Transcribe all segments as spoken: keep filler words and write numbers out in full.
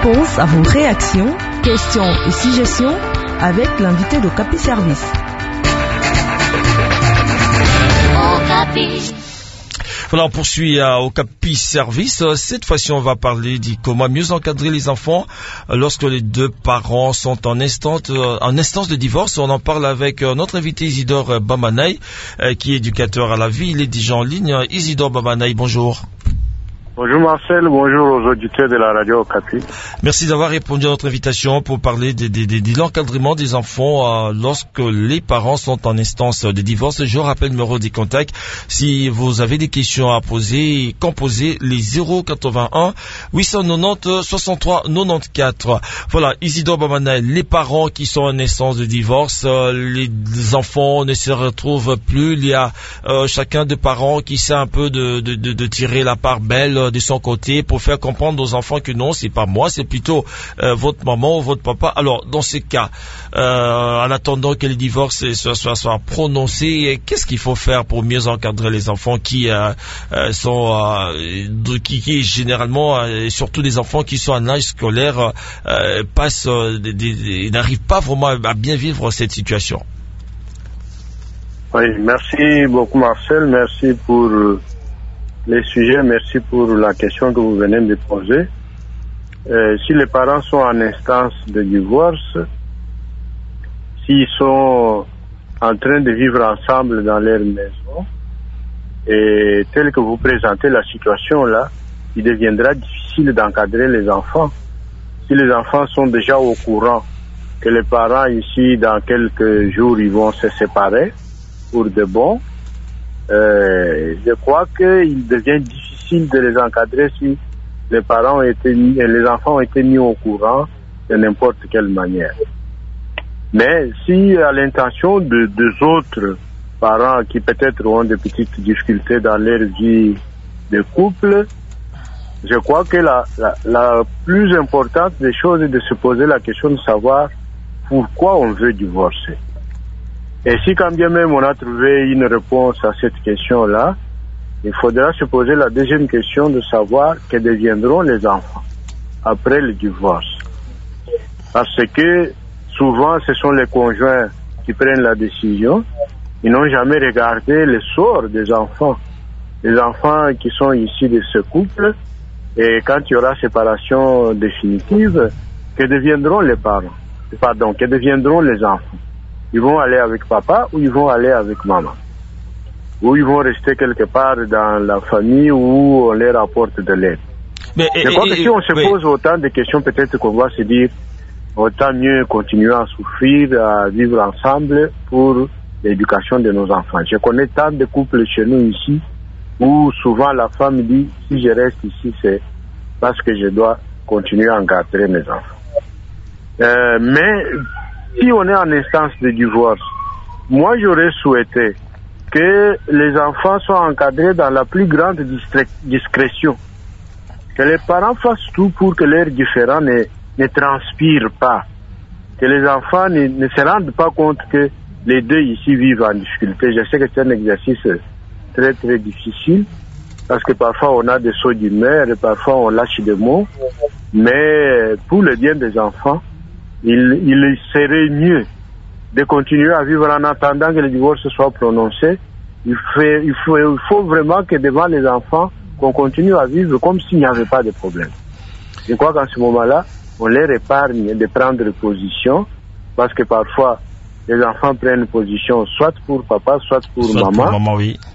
réponse à vos réactions, questions et suggestions avec l'invité de Capi Service. Voilà, on poursuit euh, au Capi Service. Cette fois-ci, on va parler de comment mieux encadrer les enfants euh, lorsque les deux parents sont en instance, euh, en instance de divorce. On en parle avec euh, notre invité Isidore Bamanaï, euh, qui est éducateur à la vie. Il est déjà en ligne. Isidore Bamanaï, bonjour. Bonjour Marcel, bonjour aux auditeurs de la radio Capi. Merci d'avoir répondu à notre invitation pour parler de, de, de, de l'encadrement des enfants euh, lorsque les parents sont en instance de divorce. Je rappelle le numéro des contacts. Si vous avez des questions à poser, composez les zéro quatre-vingt-un huit cent quatre-vingt-dix soixante-trois quatre-vingt-quatorze. Voilà, Isidore Bamanaï, les parents qui sont en instance de divorce, euh, les, les enfants ne se retrouvent plus. Il y a euh, chacun des parents qui sait un peu de, de, de, de tirer la part belle de son côté pour faire comprendre aux enfants que non, c'est pas moi, c'est plutôt euh, votre maman ou votre papa. Alors, dans ces cas, euh, en attendant que les divorces soient, soient, soient prononcés, qu'est-ce qu'il faut faire pour mieux encadrer les enfants qui euh, euh, sont, euh, de, qui, qui généralement, euh, surtout les enfants qui sont en âge scolaire, euh, passent, euh, des, des, n'arrivent pas vraiment à bien vivre cette situation? Oui, merci beaucoup Marcel, merci pour les sujets, merci pour la question que vous venez de poser. Euh, si les parents sont en instance de divorce, s'ils sont en train de vivre ensemble dans leur maison, et tel que vous présentez la situation là, il deviendra difficile d'encadrer les enfants. Si les enfants sont déjà au courant que les parents ici, dans quelques jours, ils vont se séparer pour de bon, Euh, je crois qu'il devient difficile de les encadrer si les parents ont été mis, et les enfants ont été mis au courant de n'importe quelle manière. Mais si à l'intention de deux autres parents qui peut-être ont de petites difficultés dans leur vie de couple, je crois que la, la, la plus importante des choses est de se poser la question de savoir pourquoi on veut divorcer. Et si quand bien même on a trouvé une réponse à cette question-là, il faudra se poser la deuxième question de savoir que deviendront les enfants après le divorce. Parce que souvent ce sont les conjoints qui prennent la décision, ils n'ont jamais regardé le sort des enfants. Les enfants qui sont issus de ce couple, et quand il y aura séparation définitive, que deviendront les parents? Pardon, que deviendront les enfants? Ils vont aller avec papa ou ils vont aller avec maman? Ou ils vont rester quelque part dans la famille où on leur apporte de l'aide? Mais, Je crois et, que et, si on se oui. pose autant de questions, peut-être qu'on va se dire autant mieux continuer à souffrir, à vivre ensemble pour l'éducation de nos enfants. Je connais tant de couples chez nous ici où souvent la femme dit si je reste ici, c'est parce que je dois continuer à encadrer mes enfants. Euh, mais si on est en instance de divorce, moi j'aurais souhaité que les enfants soient encadrés dans la plus grande discrétion. Que les parents fassent tout pour que leurs différends ne, ne transpirent pas. Que les enfants ne, ne se rendent pas compte que les deux ici vivent en difficulté. Je sais que c'est un exercice très très difficile parce que parfois on a des sauts d'humeur et parfois on lâche des mots. Mais pour le bien des enfants, Il, il serait mieux de continuer à vivre en attendant que le divorce soit prononcé. Il faut, il faut, il faut vraiment que devant les enfants, qu'on continue à vivre comme s'il n'y avait pas de problème. Je crois qu'en ce moment-là, on leur épargne de prendre position, parce que parfois, les enfants prennent position soit pour papa, soit pour soit maman. Pour maman, oui.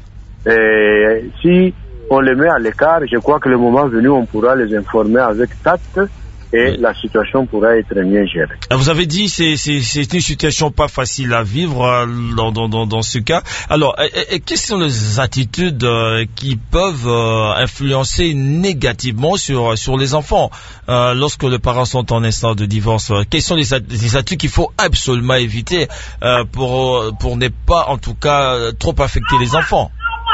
Et si on les met à l'écart, je crois que le moment venu, on pourra les informer avec tact, et oui. La situation pourra être mieux gérée. Vous avez dit c'est c'est c'est une situation pas facile à vivre euh, dans dans dans dans ce cas. Alors, et, et, quelles sont les attitudes euh, qui peuvent euh, influencer négativement sur sur les enfants euh, lorsque les parents sont en instance de divorce? Quelles sont les, les attitudes qu'il faut absolument éviter euh, pour pour ne pas en tout cas trop affecter les enfants?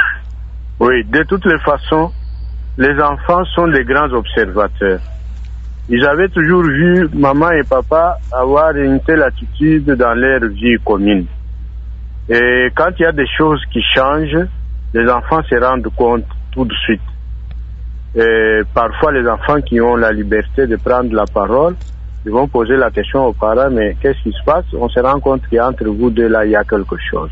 Oui, de toutes les façons, les enfants sont des grands observateurs. Ils avaient toujours vu maman et papa avoir une telle attitude dans leur vie commune. Et quand il y a des choses qui changent, les enfants se rendent compte tout de suite. Et parfois, les enfants qui ont la liberté de prendre la parole, ils vont poser la question aux parents, mais qu'est-ce qui se passe? On se rend compte qu'entre vous deux, là, il y a quelque chose.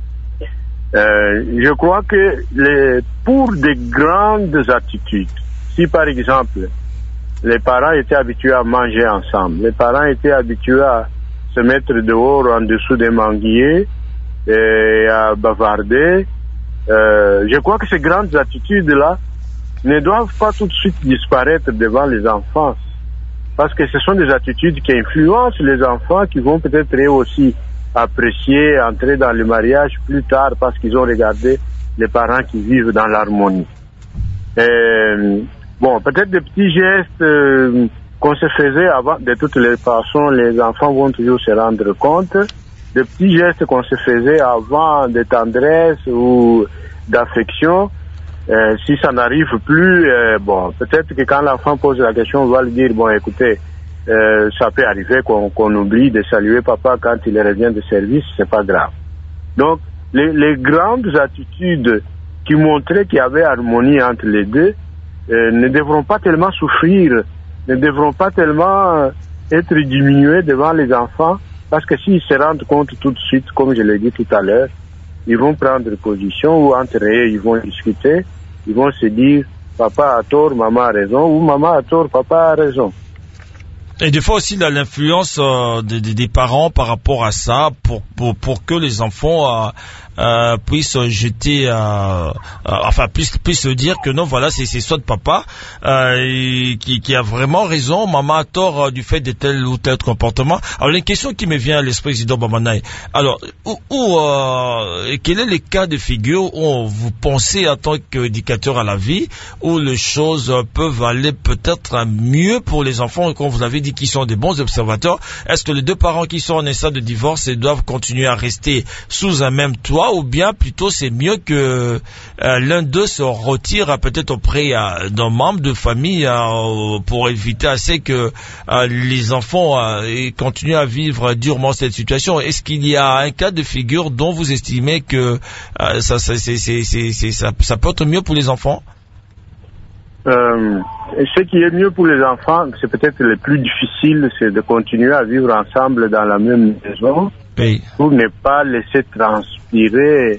Euh, je crois que les, pour des grandes attitudes, si par exemple, les parents étaient habitués à manger ensemble, les parents étaient habitués à se mettre dehors en dessous des manguiers et à bavarder, euh, je crois que ces grandes attitudes-là ne doivent pas tout de suite disparaître devant les enfants. Parce que ce sont des attitudes qui influencent les enfants, qui vont peut-être eux aussi apprécier, entrer dans le mariage plus tard parce qu'ils ont regardé les parents qui vivent dans l'harmonie. Et, bon, peut-être des petits gestes euh, qu'on se faisait avant, de toutes les façons, les enfants vont toujours se rendre compte. Des petits gestes qu'on se faisait avant de tendresse ou d'affection, euh, si ça n'arrive plus, euh, bon, peut-être que quand l'enfant pose la question, on va lui dire, bon, écoutez, euh, ça peut arriver qu'on, qu'on oublie de saluer papa quand il revient de service, c'est pas grave. Donc, les, les grandes attitudes qui montraient qu'il y avait harmonie entre les deux euh, ne devront pas tellement souffrir, ne devront pas tellement être diminuées devant les enfants, parce que s'ils se rendent compte tout de suite, comme je l'ai dit tout à l'heure, ils vont prendre position ou entre eux, ils vont discuter, ils vont se dire papa a tort, maman a raison, ou maman a tort, papa a raison. Et des fois aussi l'influence euh, des, des, des parents par rapport à ça, pour pour pour que les enfants euh, euh, puissent jeter, euh, euh, enfin puissent puissent dire que non, voilà, c'est c'est soit de papa euh, et qui qui a vraiment raison, maman a tort euh, du fait de tel ou tel comportement. Alors une question qui me vient à l'esprit, Isidore Bamanaï. Alors où, où euh, quel est le cas de figure où vous pensez en tant qu'éducateur à la vie où les choses peuvent aller peut-être mieux pour les enfants, comme vous l'avez dit, qui sont des bons observateurs? Est-ce que les deux parents qui sont en état de divorce doivent continuer à rester sous un même toit, ou bien plutôt c'est mieux que euh, l'un d'eux se retire euh, peut-être auprès euh, d'un membre de famille euh, pour éviter assez que euh, les enfants euh, continuent à vivre durement cette situation? Est-ce qu'il y a un cas de figure dont vous estimez que euh, ça, ça, c'est, c'est, c'est, c'est, ça, ça peut être mieux pour les enfants? Euh, ce qui est mieux pour les enfants, c'est peut-être le plus difficile, c'est de continuer à vivre ensemble dans la même maison, oui, pour ne pas laisser transpirer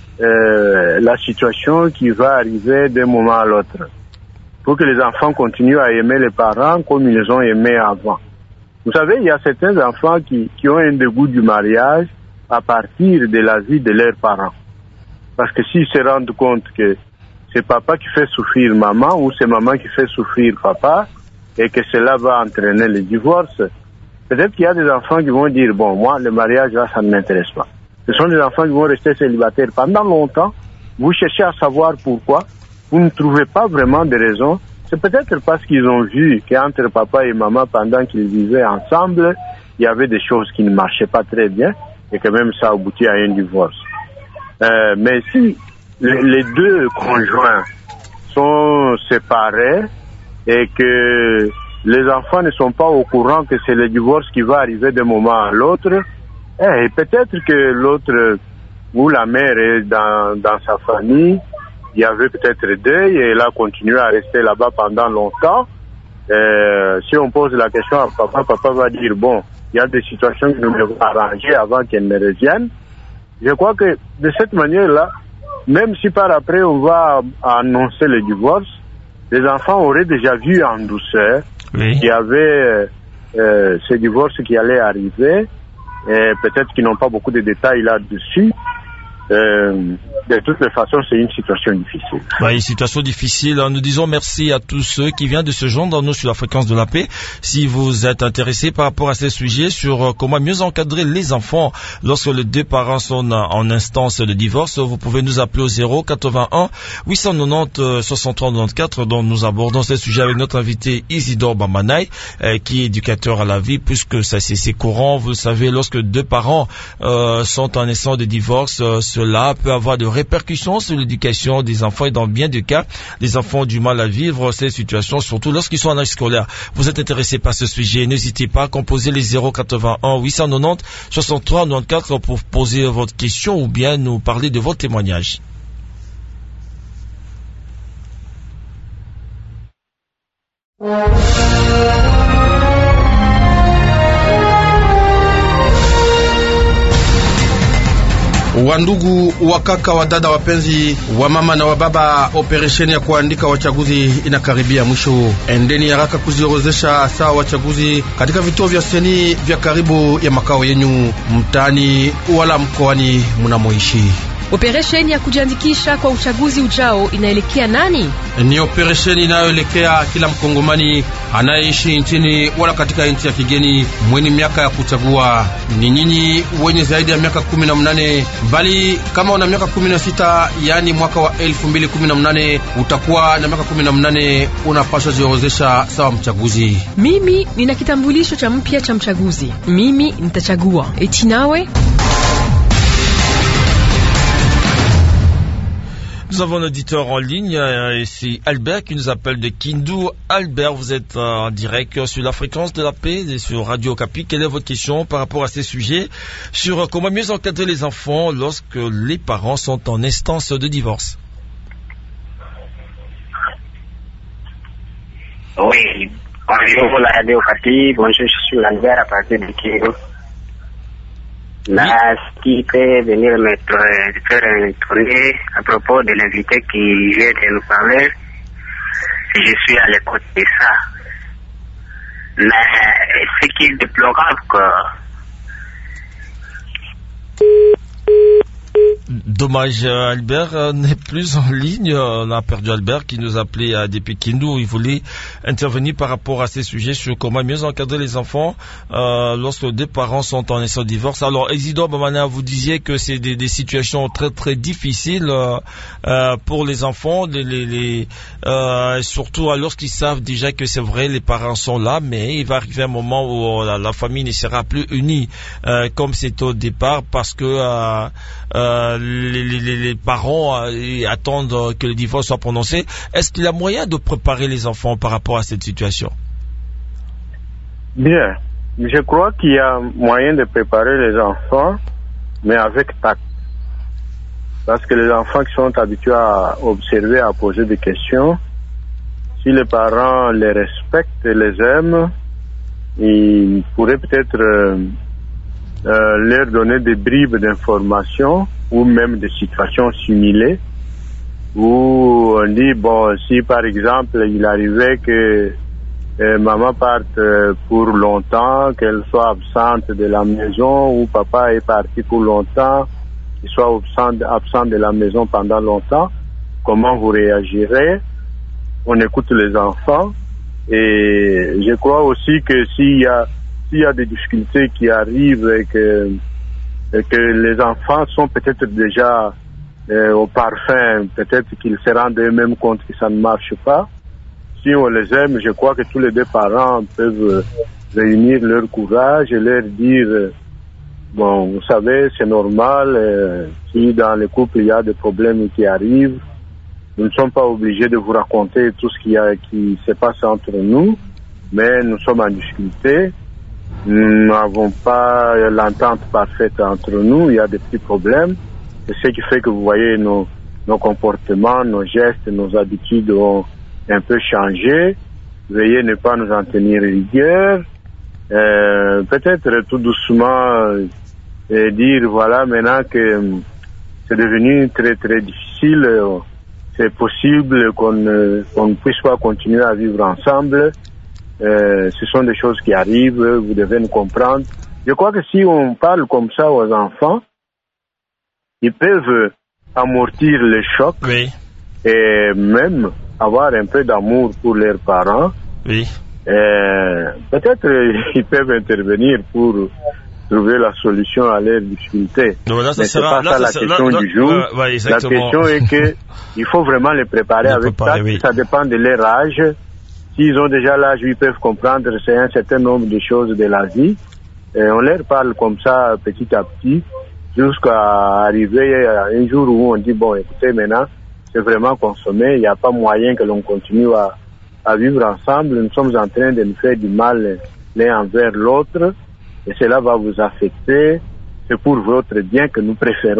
euh, la situation qui va arriver d'un moment à l'autre. Pour que les enfants continuent à aimer les parents comme ils les ont aimés avant. Vous savez, il y a certains enfants qui, qui ont un dégoût du mariage à partir de la vie de leurs parents. Parce que s'ils se rendent compte que c'est papa qui fait souffrir maman ou c'est maman qui fait souffrir papa et que cela va entraîner le divorce, peut-être qu'il y a des enfants qui vont dire, bon, moi, le mariage, là, ça ne m'intéresse pas. Ce sont des enfants qui vont rester célibataires pendant longtemps. Vous cherchez à savoir pourquoi. Vous ne trouvez pas vraiment de raison. C'est peut-être parce qu'ils ont vu qu'entre papa et maman, pendant qu'ils vivaient ensemble, il y avait des choses qui ne marchaient pas très bien et que même ça aboutit à un divorce. Euh, mais si les deux conjoints sont séparés et que les enfants ne sont pas au courant que c'est le divorce qui va arriver d'un moment à l'autre, et peut-être que l'autre ou la mère est dans, dans sa famille, il y avait peut-être deuil et elle a continué à rester là-bas pendant longtemps. Euh, si on pose la question à papa, papa va dire, bon, il y a des situations que nous devons arranger avant qu'elle ne revienne. Je crois que de cette manière-là, même si par après on va annoncer le divorce, les enfants auraient déjà vu en douceur oui. qu'il y avait euh, ce divorce qui allait arriver, et peut-être qu'ils n'ont pas beaucoup de détails là-dessus. Euh, de toutes les façons, c'est une situation difficile. Bah, une situation difficile. Nous disons merci à tous ceux qui viennent de se joindre à nous sur la fréquence de la paix. Si vous êtes intéressés par rapport à ces sujets sur comment mieux encadrer les enfants lorsque les deux parents sont en instance de divorce, vous pouvez nous appeler au zéro quatre-vingt-un huit cent quatre-vingt-dix soixante-trois quatre-vingt-quatre, dont nous abordons ces sujets avec notre invité Isidore Bamanaï, euh, qui est éducateur à la vie, puisque ça c'est, c'est courant. Vous savez, lorsque deux parents euh, sont en instance de divorce, euh, cela peut avoir de répercussions sur l'éducation des enfants et dans bien des cas, les enfants ont du mal à vivre ces situations, surtout lorsqu'ils sont en âge scolaire. Vous êtes intéressé par ce sujet, n'hésitez pas à composer les zéro quatre-vingt-un huit cent quatre-vingt-dix soixante-trois quatre-vingt-quatre pour poser votre question ou bien nous parler de votre témoignage. Wandugu, wakaka, wadada, wapenzi wa mama na wababa, operesheni ya kuandika wachaguzi inakaribia mwisho. Endeni haraka kuziorozesha sawa wachaguzi katika vituo vya seni vya karibu ya makao yenyu, mtani wala mkoani munamoishi. Operesheni ya kujiandikisha kwa uchaguzi ujao inaelekea nani? Ni operesheni inayoelekea kila mkongomani anayeishi nchini wala katika nchi ya kigeni mwenye miaka ya kuchagua. Ni nyinyi wenye zaidi ya miaka kumi na mnane, bali kama una miaka kumi na sita, yani mwaka wa elfu mbili kumi na mnane utakuwa na miaka kumi na mnane, unapaswa jiorozesha sawa mchaguzi. Mimi nina kitambulisho cha mpya cha mchaguzi. Mimi nitachagua. Eti nawe? Nous avons un auditeur en ligne, euh, c'est Albert qui nous appelle de Kindu. Albert, vous êtes euh, en direct sur la fréquence de la paix et sur Radio Okapi. Quelle est votre question par rapport à ces sujets sur euh, comment mieux encadrer les enfants lorsque les parents sont en instance de divorce? Oui, bonjour la Radio Okapi, bonjour, je suis Albert à partir de Kindu. Là, ce qui peut venir me faire étonner à propos de l'invité qui vient de nous parler, si je suis à l'écoute de ça. Mais ce qui est déplorable que... Dommage, Albert euh, n'est plus en ligne. On a perdu Albert qui nous appelait à depuis Kindu. Il voulait intervenir par rapport à ces sujets sur comment mieux encadrer les enfants euh, lorsque deux parents sont en état de divorce. Alors, Isidore Bamana, vous disiez que c'est des, des situations très très difficiles euh, euh, pour les enfants, les, les, les, euh, surtout lorsqu'ils savent déjà que c'est vrai, les parents sont là, mais il va arriver un moment où la, la famille ne sera plus unie euh, comme c'était au départ parce que euh, euh, Les, les, les parents euh, attendent que le divorce soit prononcé. Est-ce qu'il y a moyen de préparer les enfants par rapport à cette situation? Bien, je crois qu'il y a moyen de préparer les enfants, mais avec tact. Parce que les enfants qui sont habitués à observer, à poser des questions, si les parents les respectent et les aiment, ils pourraient peut-être euh, euh, leur donner des bribes d'informations ou même des situations similées où on dit, bon, si par exemple il arrivait que euh, maman parte euh, pour longtemps, qu'elle soit absente de la maison, ou papa est parti pour longtemps, qu'il soit absent, absent de la maison pendant longtemps, comment vous réagirez? On écoute les enfants, et je crois aussi que s'il y a, s'il y a des difficultés qui arrivent et que et que les enfants sont peut-être déjà euh, au parfum, peut-être qu'ils se rendent eux-mêmes compte que ça ne marche pas. Si on les aime, je crois que tous les deux parents peuvent réunir leur courage et leur dire, euh, bon, vous savez, c'est normal, euh, si dans le couple il y a des problèmes qui arrivent, nous ne sommes pas obligés de vous raconter tout ce qui, a, qui se passe entre nous, mais nous sommes en difficulté. Nous n'avons pas l'entente parfaite entre nous, il y a des petits problèmes. C'est ce qui fait que vous voyez nos, nos comportements, nos gestes, nos habitudes ont un peu changé. Veuillez ne pas nous en tenir rigueur. Euh, peut-être tout doucement euh, dire voilà maintenant que c'est devenu très très difficile. C'est possible qu'on euh, qu'on ne puisse pas continuer à vivre ensemble. Euh, ce sont des choses qui arrivent, vous devez nous comprendre. Je crois que si on parle comme ça aux enfants, ils peuvent amortir le choc, oui, et même avoir un peu d'amour pour leurs parents. Oui. Euh, peut-être ils peuvent intervenir pour trouver la solution à leurs difficultés. Non, là, ça mais sera, c'est pas là, ça ça, la question là, du jour. Euh, ouais, la question est que il faut vraiment les préparer les avec préparer, ça. Oui. Ça dépend de leur âge. S'ils ont déjà l'âge, ils peuvent comprendre c'est un certain nombre de choses de la vie. Et on leur parle comme ça petit à petit jusqu'à arriver à un jour où on dit bon, écoutez, maintenant c'est vraiment consommé. Il n'y a pas moyen que l'on continue à, à vivre ensemble. Nous sommes en train de nous faire du mal l'un envers l'autre et cela va vous affecter. C'est pour votre bien que nous préférons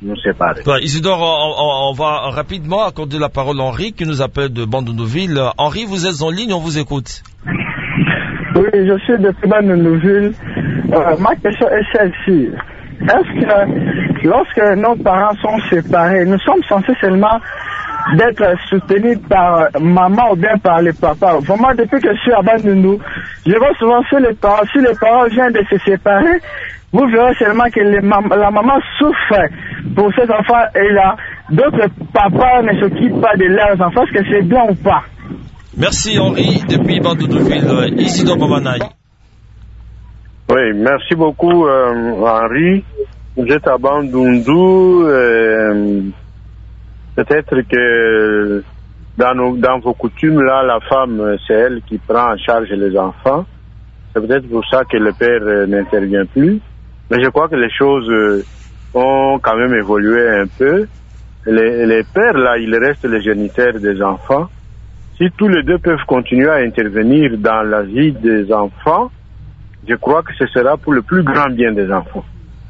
nous séparer. Ouais, Isidore, on, on, on va rapidement accorder la parole à Henri qui nous appelle de Bandon-Nouville. Henri, vous êtes en ligne, on vous écoute. Oui, je suis de Bandon-Nouville. Euh, ma question est celle-ci. Est-ce que lorsque nos parents sont séparés, nous sommes censés seulement d'être soutenus par maman ou bien par les papas? Vraiment, depuis que je suis à Bandon, je vois souvent sur les parents, si les parents viennent de se séparer, vous verrez seulement que les mam- la maman souffre pour ses enfants et là, d'autres papas ne s'occupent pas de leurs enfants. Est-ce que c'est bien ou pas? Merci Henri, depuis Bandon-Nouville. Isidore Bamanaï. Oui, merci beaucoup euh, Henri. Vous êtes à Bandundu. Euh, peut-être que dans, nos, dans vos coutumes, là, la femme, c'est elle qui prend en charge les enfants. C'est peut-être pour ça que le père euh, n'intervient plus. Mais je crois que les choses euh, ont quand même évolué un peu. Les, les pères, là, ils restent les géniteurs des enfants. Si tous les deux peuvent continuer à intervenir dans la vie des enfants, je crois que ce sera pour le plus grand bien des enfants.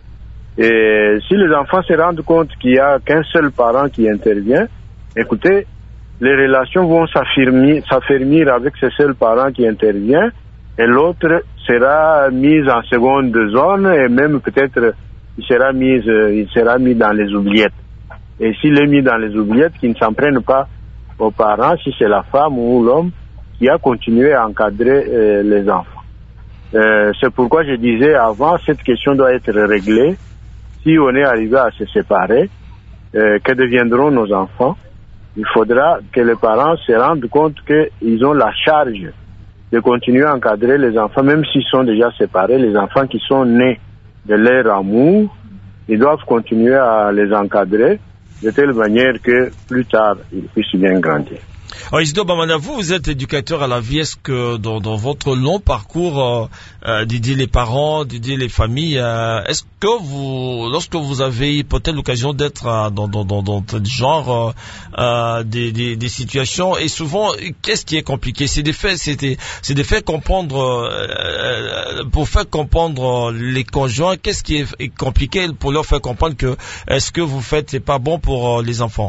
Et si les enfants se rendent compte qu'il n'y a qu'un seul parent qui intervient, écoutez, les relations vont s'affermir, s'affermir avec ce seul parent qui intervient, et l'autre sera mis en seconde zone, et même peut-être il sera mis, il sera mis dans les oubliettes. Et s'il est mis dans les oubliettes, qu'ils ne s'en prennent pas aux parents, si c'est la femme ou l'homme qui a continué à encadrer euh, les enfants. Euh, c'est pourquoi je disais avant, cette question doit être réglée. Si on est arrivé à se séparer, euh, que deviendront nos enfants? Il faudra que les parents se rendent compte qu'ils ont la charge de continuer à encadrer les enfants, même s'ils sont déjà séparés. Les enfants qui sont nés de leur amour, ils doivent continuer à les encadrer de telle manière que plus tard, ils puissent bien grandir. Alors, Isidore Bamana, vous, vous êtes éducateur à la vie. Est-ce que dans, dans votre long parcours euh, euh, d'aider les parents, d'aider les familles, euh, est-ce que vous, lorsque vous avez peut-être l'occasion d'être euh, dans, dans, dans, dans tel genre euh, euh, des, des, des situations, et souvent, qu'est-ce qui est compliqué? C'est des faits, c'est des, c'est des faits comprendre euh, pour faire comprendre les conjoints. Qu'est-ce qui est, est compliqué pour leur faire comprendre que est-ce que vous faites c'est pas bon pour euh, les enfants?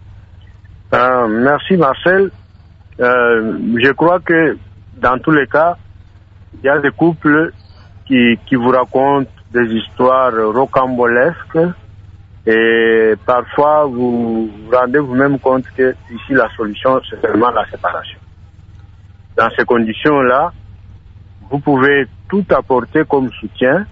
Euh, merci Marcel. Euh, je crois que dans tous les cas, il y a des couples qui, qui vous racontent des histoires rocambolesques et parfois vous vous rendez vous-même compte que ici la solution c'est seulement la séparation. Dans ces conditions-là, vous pouvez tout apporter comme soutien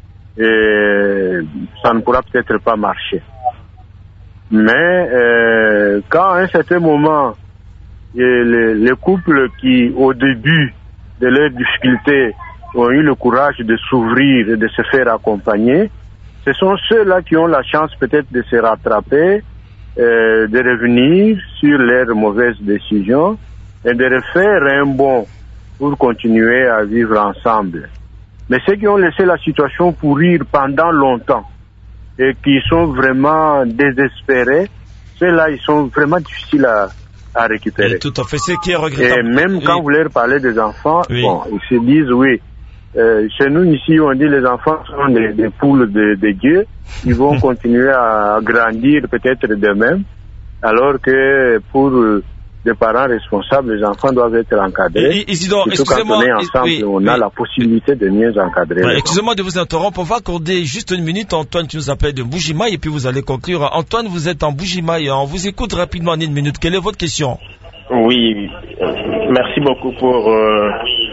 et ça ne pourra peut-être pas marcher. Mais euh, quand à un certain moment, les, les couples qui, au début de leurs difficultés, ont eu le courage de s'ouvrir et de se faire accompagner, ce sont ceux-là qui ont la chance peut-être de se rattraper, euh, de revenir sur leurs mauvaises décisions et de refaire un bond pour continuer à vivre ensemble. Mais ceux qui ont laissé la situation pourrir pendant longtemps, et qui sont vraiment désespérés, ceux-là, ils sont vraiment difficiles à, à récupérer. Et tout à fait, c'est qui est regrettable. Et même quand oui. vous leur parlez des enfants, oui. bon, ils se disent, oui, euh, chez nous ici, on dit les enfants sont des, des poules de, de Dieu, ils vont continuer à grandir peut-être d'eux-mêmes, alors que pour euh, des parents responsables, les enfants doivent être encadrés. Et, Isidore, surtout quand on est ensemble, oui, on oui. a la possibilité de mieux encadrer. Ouais, excusez-moi de vous interrompre, on va accorder juste une minute. Antoine qui nous appelle de Mbujimaï et puis vous allez conclure. Antoine, vous êtes en Mbujimaï, on vous écoute rapidement en une minute. Quelle est votre question? Oui, merci beaucoup pour euh,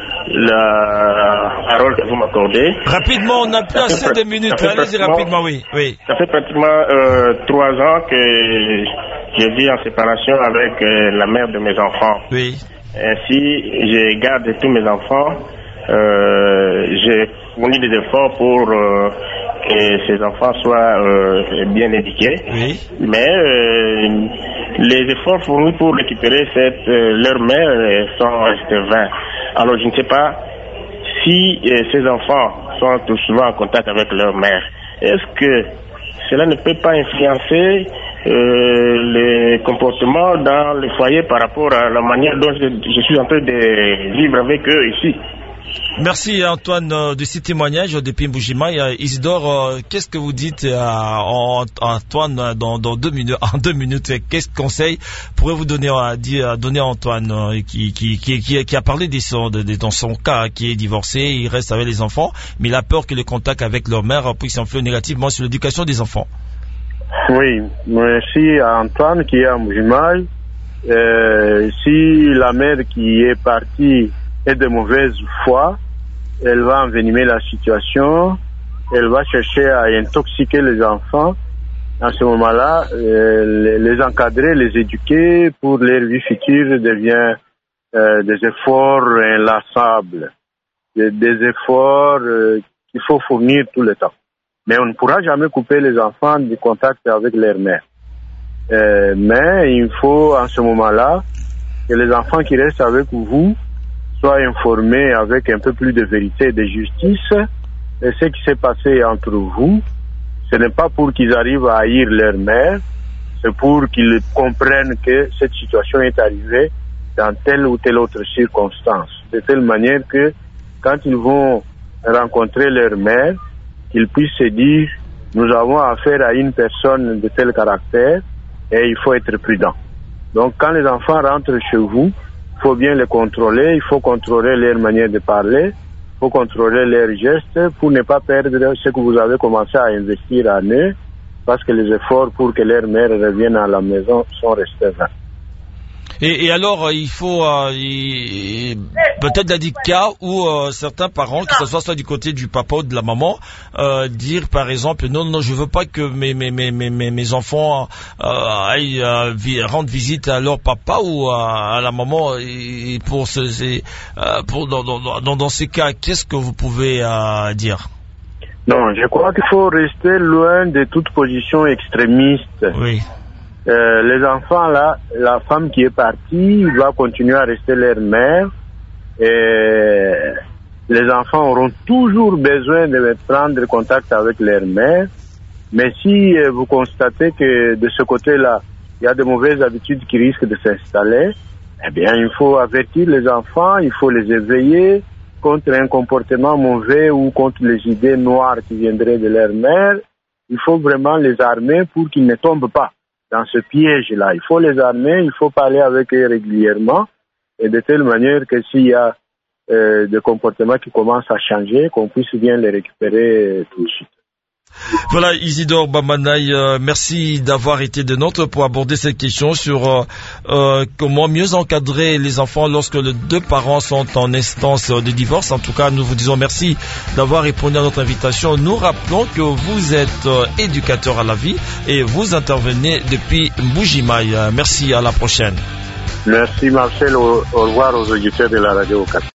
la parole que vous m'accordez. Rapidement, on n'a plus assez de minutes. Allez-y rapidement, oui. oui. Ça fait pratiquement euh, trois ans que je vis en séparation avec euh, la mère de mes enfants. Oui. Ainsi, je garde tous mes enfants. Euh, j'ai fourni des efforts pour euh, que ces enfants soient euh, bien éduqués. Oui. Mais euh, les efforts fournis pour récupérer cette, euh, leur mère euh, sont restés vains. Alors je ne sais pas si euh, ces enfants sont tout souvent en contact avec leur mère. Est-ce que cela ne peut pas influencer euh, les comportements dans le foyer par rapport à la manière dont je, je suis en train de vivre avec eux ici? Merci Antoine euh, de ces témoignages depuis Mbujimaï. Isidore, euh, qu'est-ce que vous dites à euh, Antoine dans, dans deux minutes, en deux minutes? Qu'est-ce que conseil pourrez-vous donner à dire, donner à Antoine euh, qui, qui, qui, qui, qui a parlé de son, de, de, dans son cas, qui est divorcé, il reste avec les enfants, mais il a peur que le contact avec leur mère puisse influer négativement sur l'éducation des enfants. Oui, merci à Antoine qui est à Mbujimaï. Euh, si la mère qui est partie est de mauvaise foi, elle va envenimer la situation, elle va chercher à intoxiquer les enfants. À ce moment-là, euh, les encadrer, les éduquer pour leur vie future devient euh, des efforts inlassables, des, des efforts euh, qu'il faut fournir tout le temps. Mais on ne pourra jamais couper les enfants du contact avec leur mère. Euh, mais il faut en ce moment-là que les enfants qui restent avec vous soient informés avec un peu plus de vérité et de justice. Et ce qui s'est passé entre vous, ce n'est pas pour qu'ils arrivent à haïr leur mère, c'est pour qu'ils comprennent que cette situation est arrivée dans telle ou telle autre circonstance. De telle manière que quand ils vont rencontrer leur mère, qu'ils puissent se dire, nous avons affaire à une personne de tel caractère et il faut être prudent. Donc quand les enfants rentrent chez vous, il faut bien les contrôler, il faut contrôler leur manière de parler, il faut contrôler leurs gestes pour ne pas perdre ce que vous avez commencé à investir en eux, parce que les efforts pour que leur mère revienne à la maison sont restés vains. Et, et alors, il faut euh, il, peut-être dans des cas où euh, certains parents, que ce soit soit du côté du papa ou de la maman, euh, dire par exemple, non, non, je veux pas que mes mes mes mes mes enfants euh, aillent euh, vi- rendre visite à leur papa ou à, à la maman. Et pour ce, c'est, euh, pour dans, dans dans dans ces cas, qu'est-ce que vous pouvez euh, dire? Non, je crois qu'il faut rester loin de toute position extrémiste. Oui. Euh, les enfants là, la femme qui est partie va continuer à rester leur mère et les enfants auront toujours besoin de prendre contact avec leur mère. Mais si euh, vous constatez que de ce côté-là, il y a de mauvaises habitudes qui risquent de s'installer, eh bien il faut avertir les enfants, il faut les éveiller contre un comportement mauvais ou contre les idées noires qui viendraient de leur mère. Il faut vraiment les armer pour qu'ils ne tombent pas dans ce piège-là. Il faut les armer, il faut parler avec eux régulièrement, et de telle manière que s'il y a euh, des comportements qui commencent à changer, qu'on puisse bien les récupérer tout de suite. Voilà, Isidore Bamanaï, euh, merci d'avoir été de nôtre pour aborder cette question sur euh, euh, comment mieux encadrer les enfants lorsque les deux parents sont en instance de divorce. En tout cas, nous vous disons merci d'avoir répondu à notre invitation. Nous rappelons que vous êtes euh, éducateur à la vie et vous intervenez depuis Mbujimaï. Euh, merci, à la prochaine. Merci Marcel, au, au revoir aux auditeurs de la radio.